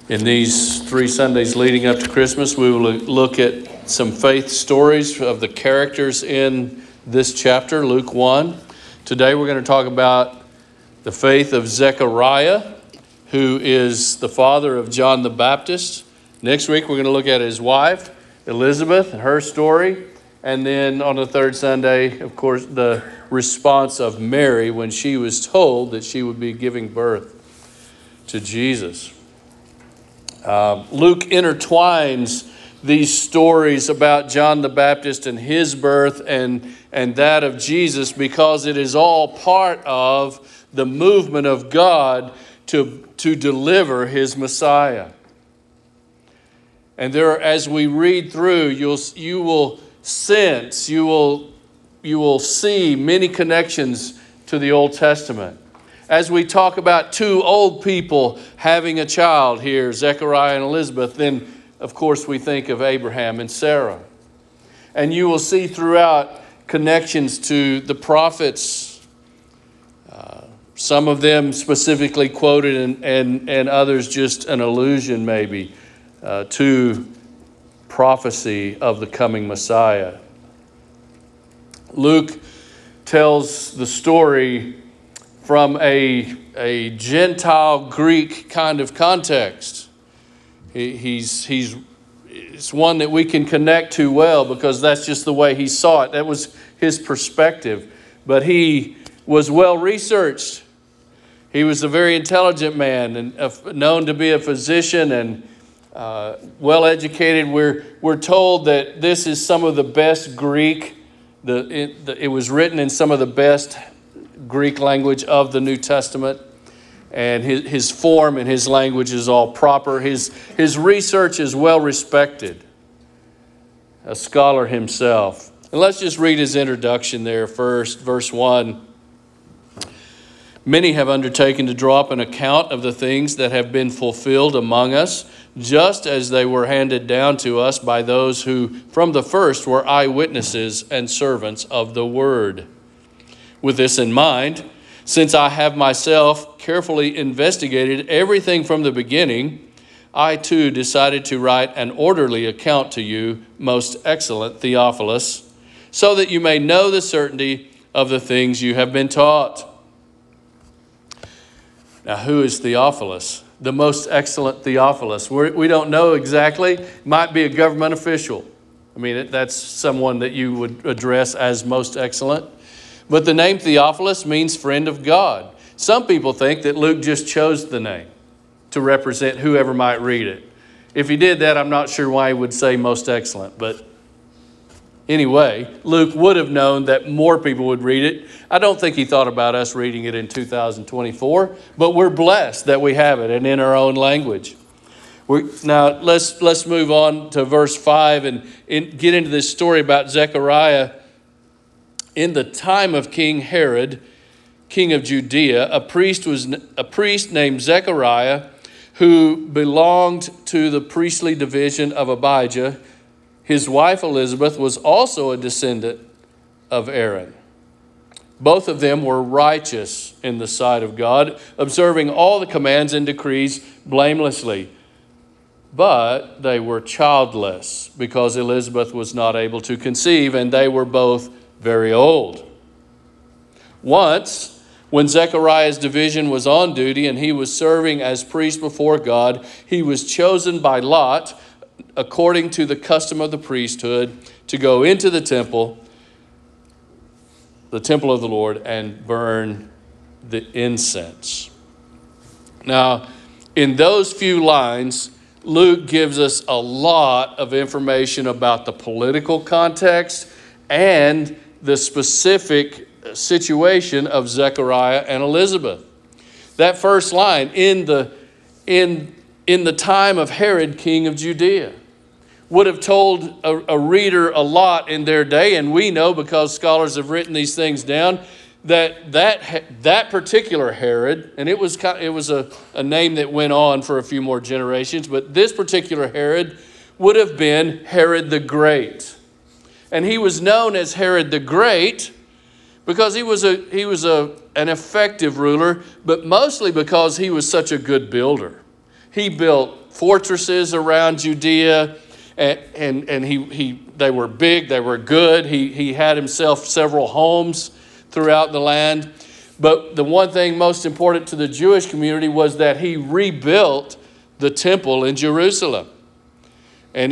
In these 3 Sundays leading up to Christmas, we will look at some faith stories of the characters in this chapter, Luke 1. Today we're going to talk about the faith of Zechariah, who is the father of John the Baptist. Next week we're going to look at his wife, Elizabeth, and her story. And then on the third Sunday, of course, the response of Mary when she was told that she would be giving birth to Jesus. Luke intertwines these stories about John the Baptist and his birth and that of Jesus because it is all part of the movement of God to deliver his Messiah. And there, as we read through, you will sense, you will see many connections to the Old Testament. As we talk about 2 old people having a child here, Zechariah and Elizabeth, then of course we think of Abraham and Sarah. And you will see throughout connections to the prophets, some of them specifically quoted and others just an allusion maybe to prophecy of the coming Messiah. Luke tells the story from a Gentile Greek kind of context. It's one that we can connect to well because that's just the way he saw it. That was his perspective. But he was well researched. He was a very intelligent man and known to be a physician and well educated. We're told that this is some of the best Greek. It was written in some of the best Greek language of the New Testament, and his form and his language is all proper. His research is well respected, a scholar himself. And let's just read his introduction there first, verse 1. Many have undertaken to draw up an account of the things that have been fulfilled among us, just as they were handed down to us by those who from the first were eyewitnesses and servants of the word. With this in mind, since I have myself carefully investigated everything from the beginning, I too decided to write an orderly account to you, most excellent Theophilus, so that you may know the certainty of the things you have been taught. Now, who is Theophilus? The most excellent Theophilus. We don't know exactly. Might be a government official. I mean, that's someone that you would address as most excellent. But the name Theophilus means friend of God. Some people think that Luke just chose the name to represent whoever might read it. If he did that, I'm not sure why he would say most excellent. But anyway, Luke would have known that more people would read it. I don't think he thought about us reading it in 2024, but we're blessed that we have it and in our own language. Now, let's move on to verse 5 and get into this story about Zechariah. In the time of King Herod, king of Judea, a priest named Zechariah, who belonged to the priestly division of Abijah. His wife Elizabeth was also a descendant of Aaron. Both of them were righteous in the sight of God, observing all the commands and decrees blamelessly. But they were childless because Elizabeth was not able to conceive, and they were both very old. Once, when Zechariah's division was on duty and he was serving as priest before God, he was chosen by lot, according to the custom of the priesthood, to go into the temple of the Lord, and burn the incense. Now, in those few lines, Luke gives us a lot of information about the political context and the specific situation of Zechariah and Elizabeth. That first line, in the time of Herod, king of Judea, would have told a reader a lot in their day, and we know because scholars have written these things down that particular Herod, and it was a name that went on for a few more generations, but this particular Herod would have been Herod the Great. And he was known as Herod the Great because he was an effective ruler, but mostly because he was such a good builder. He built fortresses around Judea, and they were big, they were good. He had himself several homes throughout the land. But the one thing most important to the Jewish community was that he rebuilt the temple in Jerusalem. And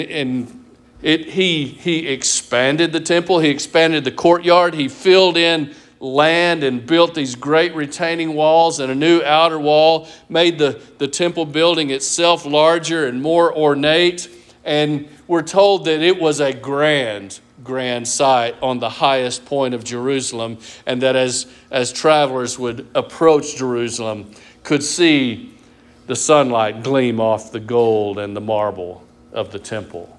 he expanded the temple, he expanded the courtyard, he filled in land and built these great retaining walls and a new outer wall, made the temple building itself larger and more ornate. And we're told that it was a grand sight on the highest point of Jerusalem, and that as travelers would approach Jerusalem, could see the sunlight gleam off the gold and the marble of the temple.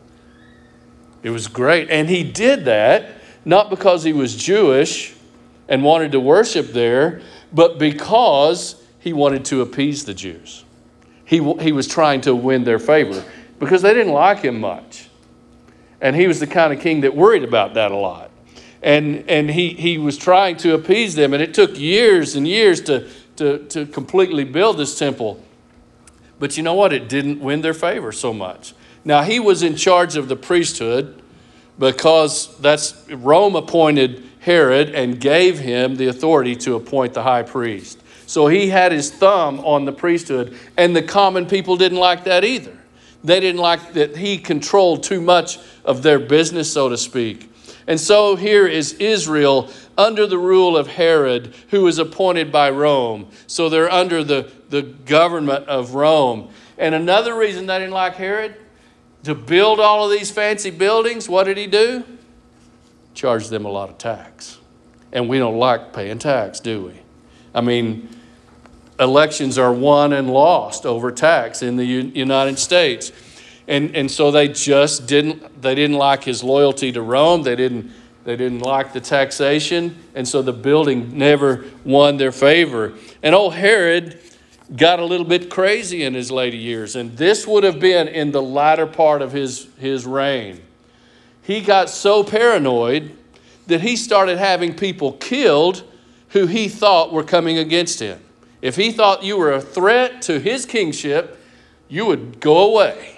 It was great. And he did that not because he was Jewish and wanted to worship there, but because he wanted to appease the Jews. He was trying to win their favor because they didn't like him much. And he was the kind of king that worried about that a lot. And he was trying to appease them. And it took years and years to completely build this temple. But you know what? It didn't win their favor so much. Now, he was in charge of the priesthood because Rome appointed Herod and gave him the authority to appoint the high priest. So he had his thumb on the priesthood, and the common people didn't like that either. They didn't like that he controlled too much of their business, so to speak. And so here is Israel under the rule of Herod, who was appointed by Rome. So they're under the government of Rome. And another reason they didn't like Herod, to build all of these fancy buildings, what did he do? Charged them a lot of tax. And we don't like paying tax, do we? I mean, elections are won and lost over tax in the United States. And so they just didn't like his loyalty to Rome. They didn't like the taxation. And so the building never won their favor. And old Herod got a little bit crazy in his later years. And this would have been in the latter part of his reign. He got so paranoid that he started having people killed who he thought were coming against him. If he thought you were a threat to his kingship, you would go away.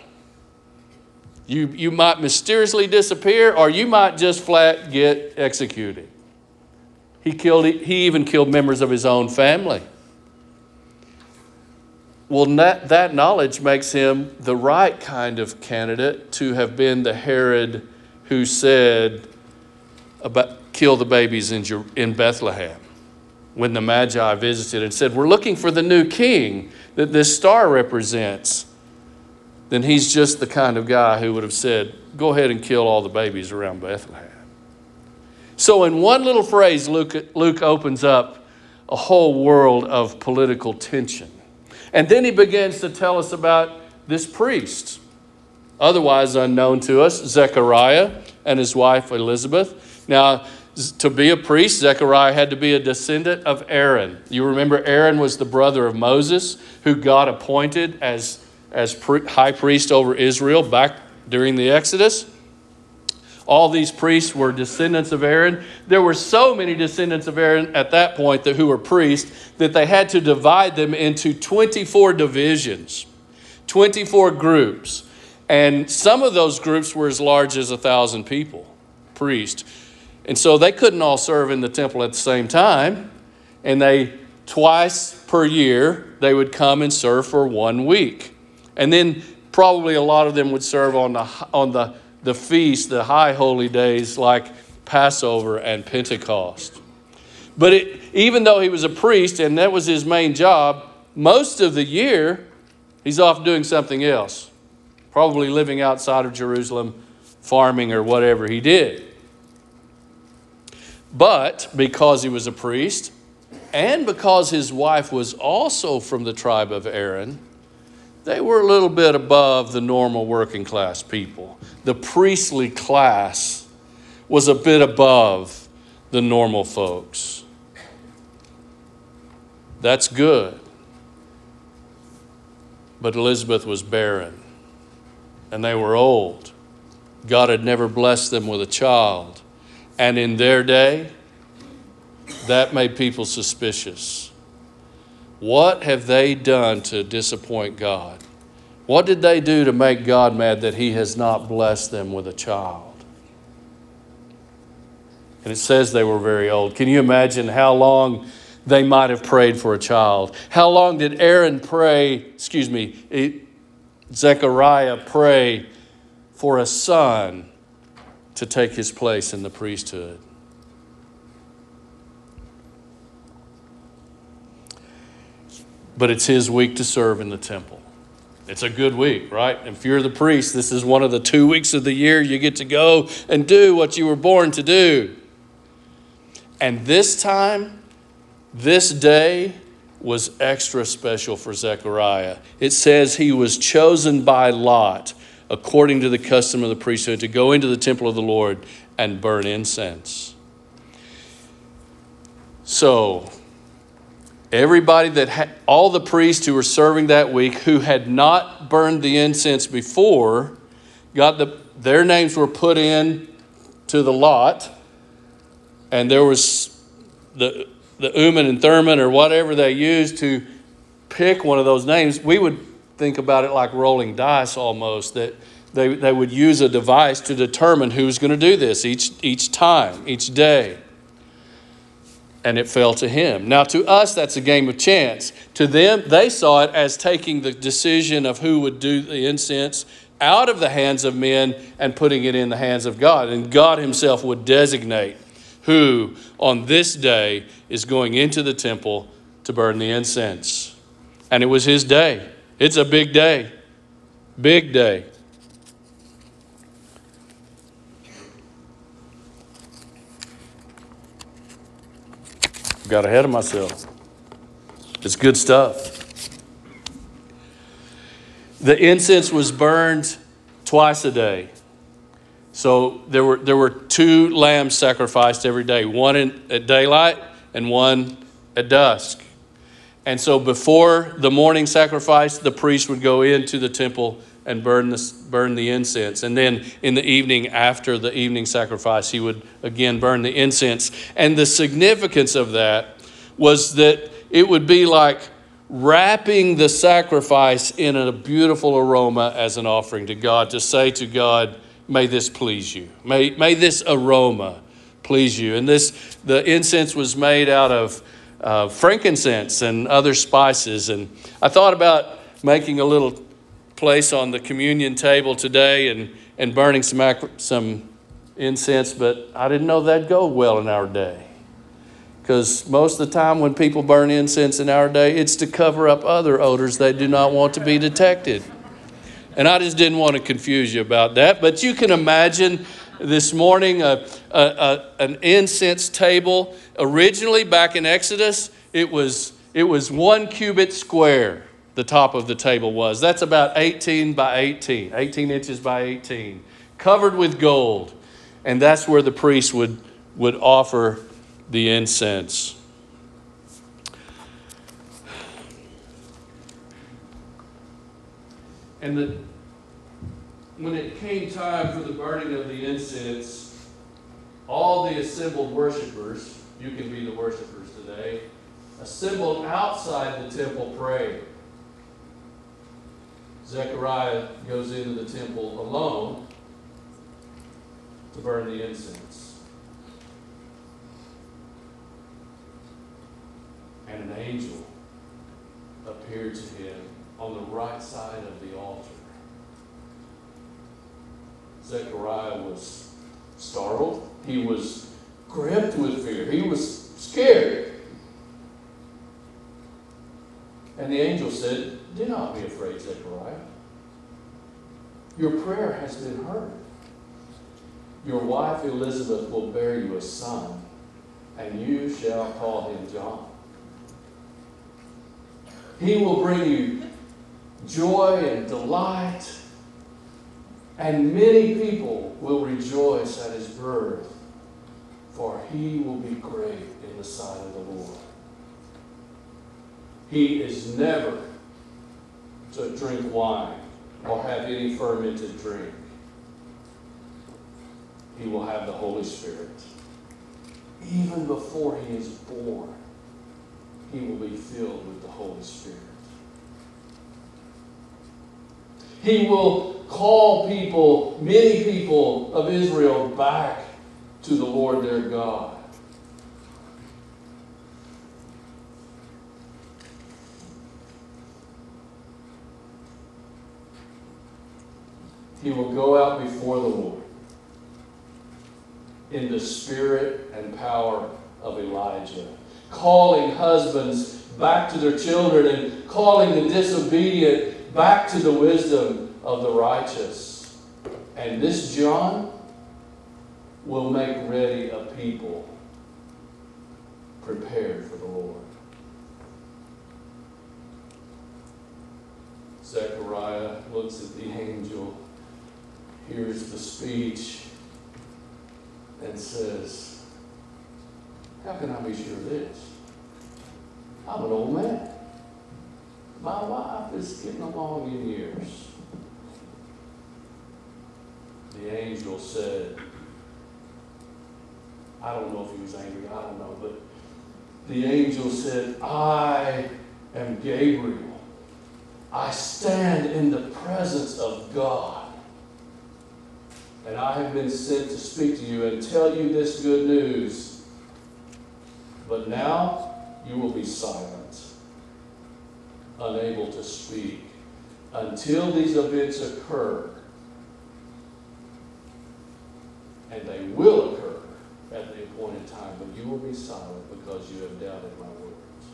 You might mysteriously disappear, or you might just flat get executed. He even killed members of his own family. Well, that knowledge makes him the right kind of candidate to have been the Herod who said, kill the babies in Bethlehem. When the Magi visited and said, we're looking for the new king that this star represents, then he's just the kind of guy who would have said, go ahead and kill all the babies around Bethlehem. So in one little phrase, Luke opens up a whole world of political tension. And then he begins to tell us about this priest, otherwise unknown to us, Zechariah and his wife Elizabeth. Now, to be a priest, Zechariah had to be a descendant of Aaron. You remember Aaron was the brother of Moses, who God appointed as high priest over Israel back during the Exodus. All these priests were descendants of Aaron. There were so many descendants of Aaron at that point who were priests that they had to divide them into 24 divisions, 24 groups. And some of those groups were as large as 1,000 people, priests. And so they couldn't all serve in the temple at the same time. And twice per year, they would come and serve for 1 week. And then probably a lot of them would serve on the feast, the high holy days like Passover and Pentecost. But even though he was a priest and that was his main job, most of the year he's off doing something else. Probably living outside of Jerusalem, farming or whatever he did. But because he was a priest and because his wife was also from the tribe of Aaron, they were a little bit above the normal working class people. The priestly class was a bit above the normal folks. That's good. But Elizabeth was barren, and they were old. God had never blessed them with a child. And in their day, that made people suspicious. What have they done to disappoint God? What did they do to make God mad that he has not blessed them with a child? And it says they were very old. Can you imagine how long they might have prayed for a child? How long did Zechariah pray for a son to take his place in the priesthood? But it's his week to serve in the temple. It's a good week, right? If you're the priest, this is one of the 2 weeks of the year you get to go and do what you were born to do. And this time, this day was extra special for Zechariah. It says he was chosen by lot, according to the custom of the priesthood, to go into the temple of the Lord and burn incense. So, everybody all the priests who were serving that week who had not burned the incense before, their names were put in to the lot, and there was the Urim and Thummim or whatever they used to pick one of those names. We would think about it like rolling dice almost, that they would use a device to determine who's going to do this each time, each day. And it fell to him. Now, to us, that's a game of chance. To them, they saw it as taking the decision of who would do the incense out of the hands of men and putting it in the hands of God. And God himself would designate who on this day is going into the temple to burn the incense. And it was his day. It's a big day. Big day. Got ahead of myself. It's good stuff. The incense was burned twice a day. So there were 2 lambs sacrificed every day, one at daylight and one at dusk. And so before the morning sacrifice, the priest would go into the temple and burn the incense. And then in the evening, after the evening sacrifice, he would again burn the incense. And the significance of that was that it would be like wrapping the sacrifice in a beautiful aroma as an offering to God, to say to God, may this please you. May this aroma please you. And the incense was made out of frankincense and other spices. And I thought about making a little place on the communion table today and burning some incense, but I didn't know that'd go well in our day. Because most of the time when people burn incense in our day, it's to cover up other odors they do not want to be detected. And I just didn't want to confuse you about that. But you can imagine this morning an incense table. Originally, back in Exodus, it was 1 cubit square. The top of the table was. That's about 18 by 18, 18 inches by 18, covered with gold. And that's where the priest would offer the incense. And when it came time for the burning of the incense, all the assembled worshipers, you can be the worshipers today, assembled outside the temple praying. Zechariah goes into the temple alone to burn the incense. And an angel appeared to him on the right side of the altar. Zechariah was startled. He was gripped with fear. He was scared. And the angel said, "Do not be afraid, Zechariah. Your prayer has been heard. Your wife Elizabeth will bear you a son, and you shall call him John. He will bring you joy and delight, and many people will rejoice at his birth, for he will be great in the sight of the Lord. He is never to drink wine or have any fermented drink. He will have the Holy Spirit. Even before he is born, he will be filled with the Holy Spirit." He will call people, many people of Israel, back to the Lord their God. He will go out before the Lord in the spirit and power of Elijah, calling husbands back to their children and calling the disobedient back to the wisdom of the righteous. And this John will make ready a people prepared for the Lord. Zechariah looks at the angel, hears the speech, and says, how can I be sure of this? I'm an old man. My wife is getting along in years. The angel said, I don't know if he was angry, I don't know, but the angel said, I am Gabriel. I stand in the presence of God. And I have been sent to speak to you and tell you this good news. But now you will be silent, unable to speak, until these events occur. And they will occur at the appointed time, but you will be silent because you have doubted my words.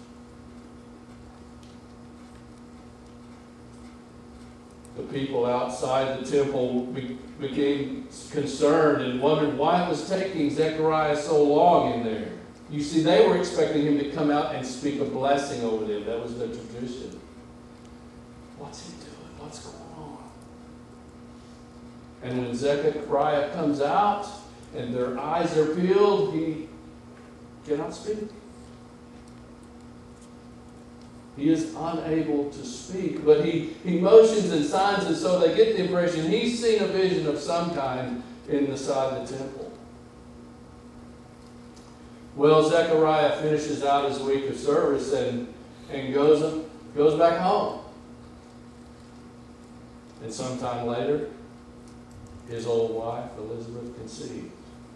The people outside the temple became concerned and wondered why it was taking Zechariah so long in there. You see, they were expecting him to come out and speak a blessing over them. That was the tradition. What's he doing? What's going on? And when Zechariah comes out and their eyes are peeled, he cannot speak. He is unable to speak, but he motions and signs, and so they get the impression he's seen a vision of some kind in the side of the temple. Well, Zechariah finishes out his week of service and goes back home. And sometime later, his old wife, Elizabeth, conceived.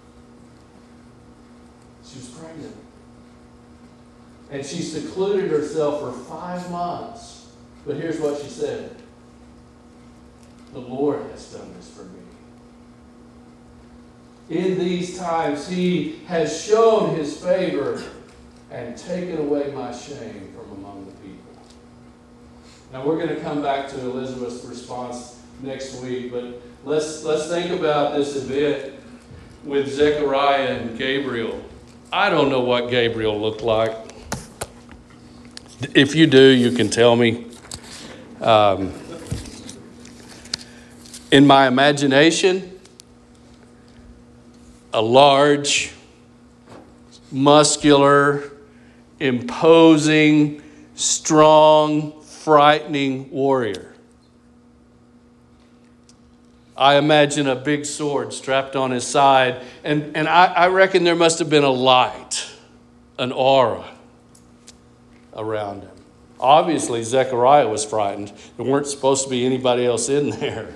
She was pregnant. And she secluded herself for 5 months. But here's what she said. The Lord has done this for me. In these times, he has shown his favor and taken away my shame from among the people. Now, we're going to come back to Elizabeth's response next week, but let's think about this event with Zechariah and Gabriel. I don't know what Gabriel looked like. If you do, you can tell me. In my imagination, a large, muscular, imposing, strong, frightening warrior. I imagine a big sword strapped on his side, and I reckon there must have been a light, an aura around him. Obviously, Zechariah was frightened. There weren't supposed to be anybody else in there.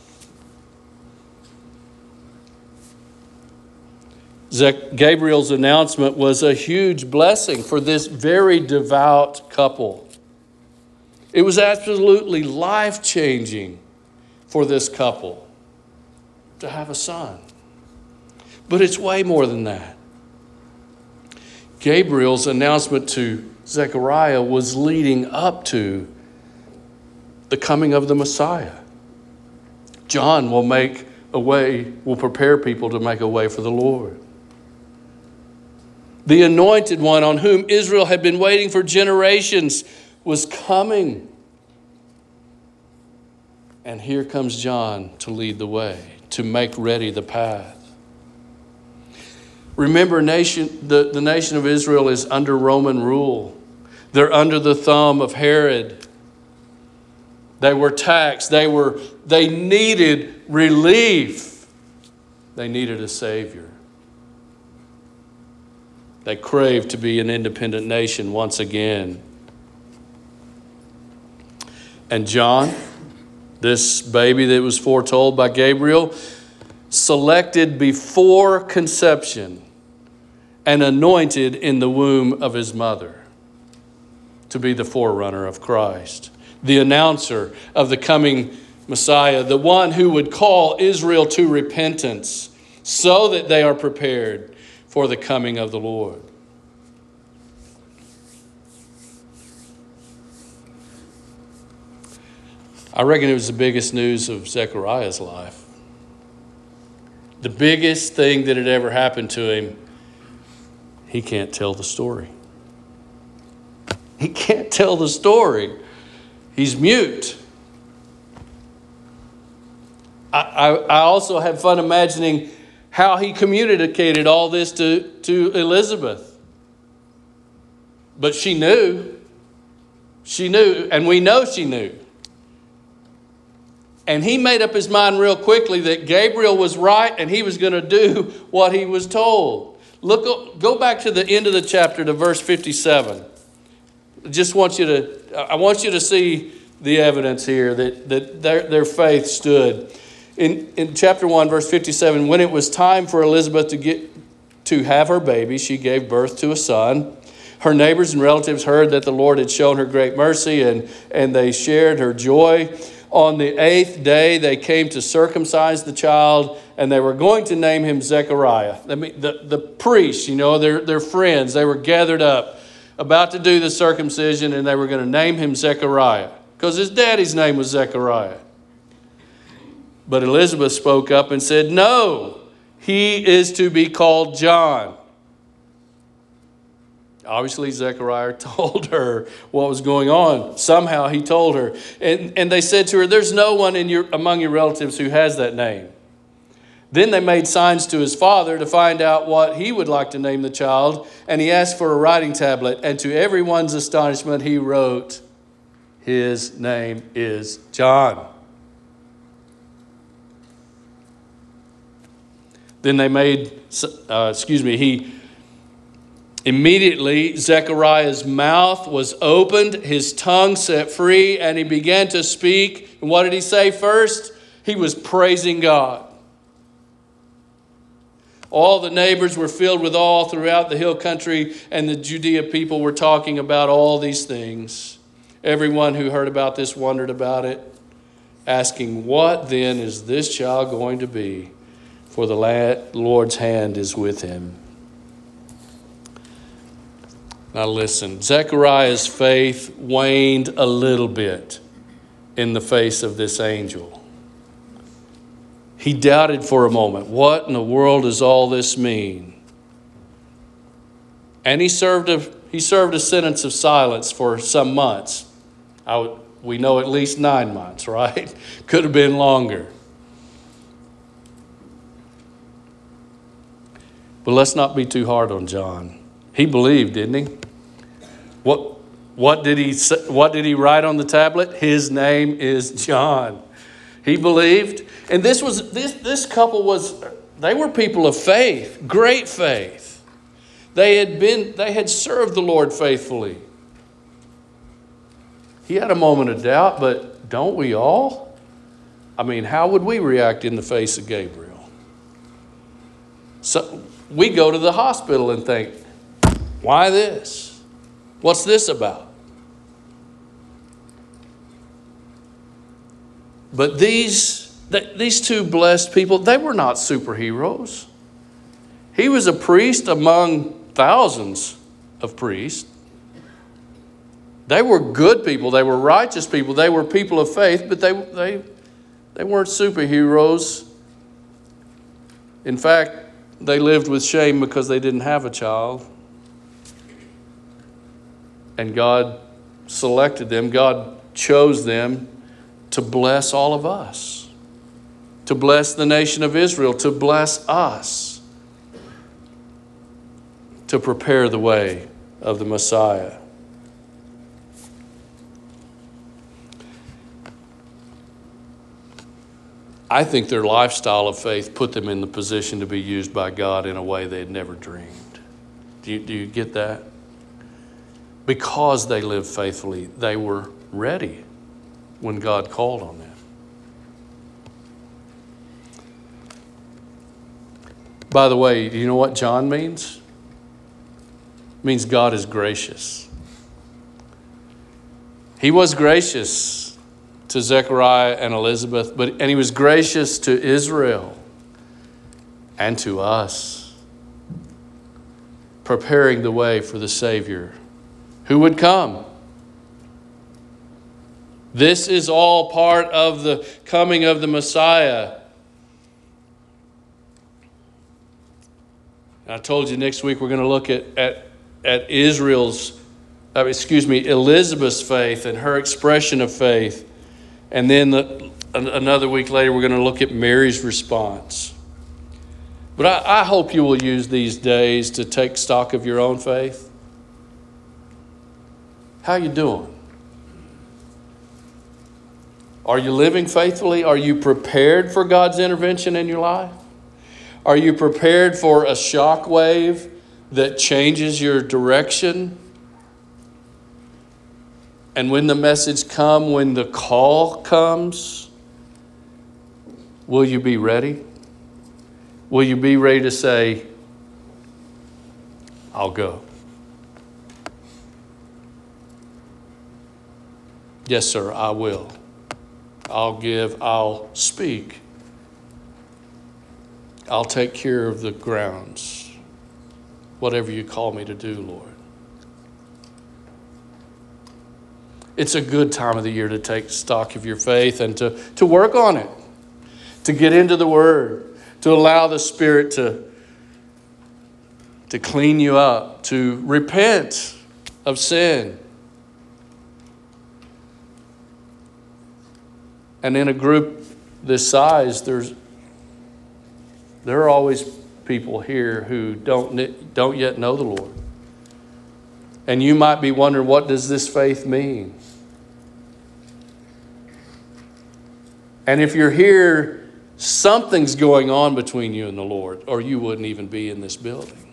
Gabriel's announcement was a huge blessing for this very devout couple. It was absolutely life-changing for this couple to have a son. But it's way more than that. Gabriel's announcement to Zechariah was leading up to the coming of the Messiah. John will prepare people to make a way for the Lord. The anointed one on whom Israel had been waiting for generations was coming. And here comes John to lead the way, to make ready the path. Remember, the nation of Israel is under Roman rule. They're under the thumb of Herod. They were taxed. They needed relief. They needed a Savior. They craved to be an independent nation once again. And John This baby that was foretold by Gabriel, selected before conception and anointed in the womb of his mother to be the forerunner of Christ, the announcer of the coming Messiah, the one who would call Israel to repentance so that they are prepared for the coming of the Lord. I reckon it was the biggest news of Zechariah's life. The biggest thing that had ever happened to him. He can't tell the story. He can't tell the story. He's mute. I also had fun imagining how he communicated all this to Elizabeth. But she knew. She knew, and we know she knew. And he made up his mind real quickly that Gabriel was right and he was going to do what he was told. Go back to the end of the chapter to verse 57. I want you to see the evidence here that their faith stood. In chapter 1, verse 57, when it was time for Elizabeth to have her baby, she gave birth to a son. Her neighbors and relatives heard that the Lord had shown her great mercy, and they shared her joy. On the 8th day, they came to circumcise the child, and they were going to name him Zechariah. I mean, the priests, their friends, they were gathered up, about to do the circumcision, and they were going to name him Zechariah, because his daddy's name was Zechariah. But Elizabeth spoke up and said, "No, he is to be called John." Obviously, Zechariah told her what was going on. Somehow he told her. And they said to her, "There's no one among your relatives who has that name." Then they made signs to his father to find out what he would like to name the child. And he asked for a writing tablet. And to everyone's astonishment, he wrote, "His name is John." Then they Immediately, Zechariah's mouth was opened, his tongue set free, and he began to speak. And what did he say first? He was praising God. All the neighbors were filled with awe throughout the hill country, and the Judea people were talking about all these things. Everyone who heard about this wondered about it, asking, "What then is this child going to be? For the Lord's hand is with him." Now listen, Zechariah's faith waned a little bit in the face of this angel. He doubted for a moment. What in the world does all this mean? And he served a sentence of silence for some months. We know at least 9 months, right? Could have been longer. But let's not be too hard on John. He believed, didn't he? What did he say, what did he write on the tablet? His name is John. He believed. And this couple they were people of faith, great faith. They had served the Lord faithfully. He had a moment of doubt, but don't we all? I mean, how would we react in the face of Gabriel? So we go to the hospital and think, why this? What's this about? But these two blessed people, they were not superheroes. He was a priest among thousands of priests. They were good people. They were righteous people. They were people of faith, but they weren't superheroes. In fact, they lived with shame because they didn't have a child. And God selected them. God chose them to bless all of us, to bless the nation of Israel, to bless us, to prepare the way of the Messiah. I think their lifestyle of faith put them in the position to be used by God in a way they had never dreamed. Do you get that? Because they lived faithfully, they were ready when God called on them. By the way, do you know what John means? It means God is gracious. He was gracious to Zechariah and Elizabeth, and he was gracious to Israel and to us, preparing the way for the Savior who would come. This is all part of the coming of the Messiah. And I told you next week we're going to look at Elizabeth's faith and her expression of faith. And then another week later, we're going to look at Mary's response. But I hope you will use these days to take stock of your own faith. How you doing? Are you living faithfully? Are you prepared for God's intervention in your life? Are you prepared for a shock wave that changes your direction? And when the message comes, when the call comes, will you be ready? Will you be ready to say, I'll go? Yes, sir, I will. I'll give, I'll speak. I'll take care of the grounds. Whatever you call me to do, Lord. It's a good time of the year to take stock of your faith and to work on it, to get into the Word, to allow the Spirit to clean you up, to repent of sin. And in a group this size, there are always people here who don't yet know the Lord. And you might be wondering, what does this faith mean? And if you're here, something's going on between you and the Lord, or you wouldn't even be in this building.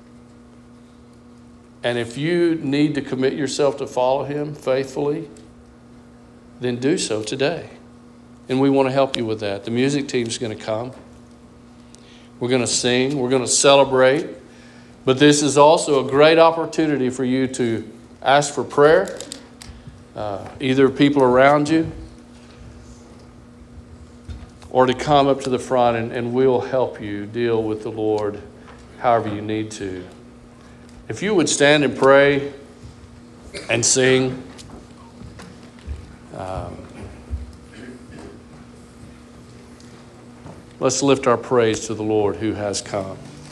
And if you need to commit yourself to follow Him faithfully, then do so today. And we want to help you with that. The music team's going to come. We're going to sing. We're going to celebrate. But this is also a great opportunity for you to ask for prayer, either people around you, or to come up to the front and we'll help you deal with the Lord however you need to. If you would stand and pray and sing. Let's lift our praise to the Lord who has come.